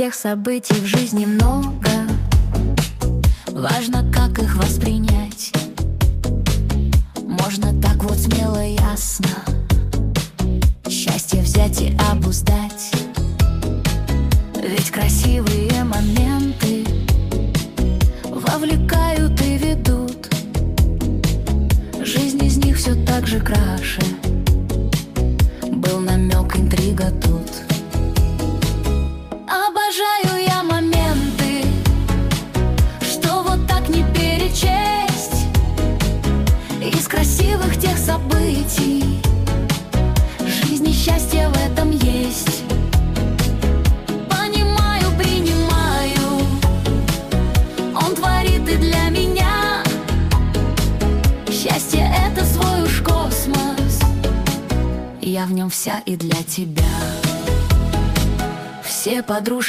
Всех событий в жизни много, важно, как их воспринять. Можно так вот смело, ясно счастье взять и обуздать. Ведь красивые моменты вовлекают и ведут. Жизнь из них все так же краше. Был намек, интрига тут. Обожаю я моменты, что вот так не перечесть. Из красивых тех событий жизни счастье в этом есть. Понимаю, принимаю, он творит и для меня. Счастье — это свой уж космос, я в нем вся и для тебя. Все подружки